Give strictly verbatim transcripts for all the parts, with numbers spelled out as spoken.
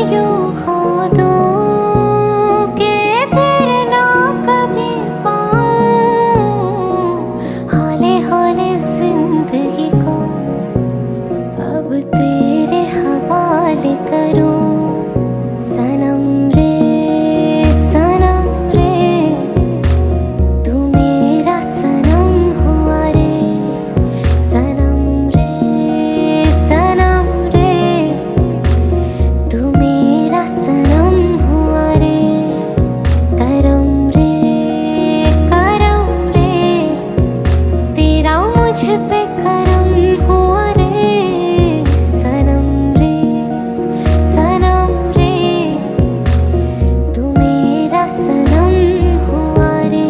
यूं खो दूं कि फिर ना कभी पाऊं। हौले हौले जिंदगी को अब तेरे हवाले करूं। सनम रे सनम रे तू मेरा सनम हुआ रे। सनम रे सनम रे तू मेरा सनम हुआ रे। करम रे करम रे तेरा मुझ पे करम हुआ रे। सनम रे सनम रे तू मेरा सनम हुआ रे।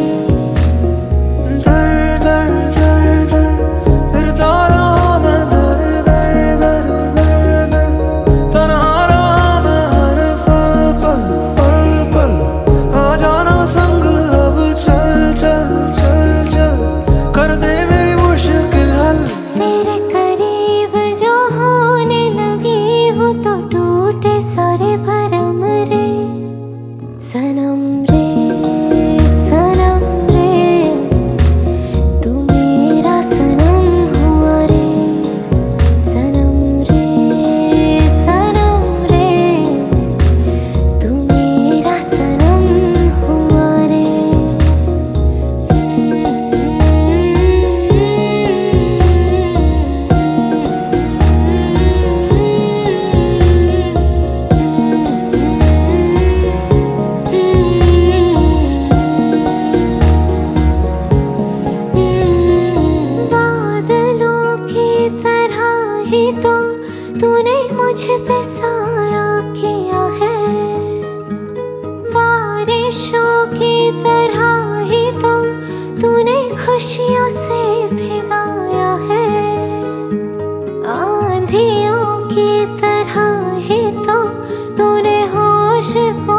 दर दर दर दर फिरता रहा मैं दर दर दर दर दर तन्हा रहा मैं हर पल पल पल पल। आ जाना संग अब चल चल चल चल कर दे मेरी मुश्किल हल। तेरे करीब जो होने लगी हूँ तो टूटे सारे भरम रे। सनम रे सनम रे तू मेरा सनम हुआ रे। सनम रे सनम रे तू मेरा सनम हुआ रे। बादलों की तरह ही तो तूने मुझ पे साया किया है। बारिशों की तरह ही तो तूने खुशियों से भिगाया है। आंधियों की तरह ही तो तूने होश को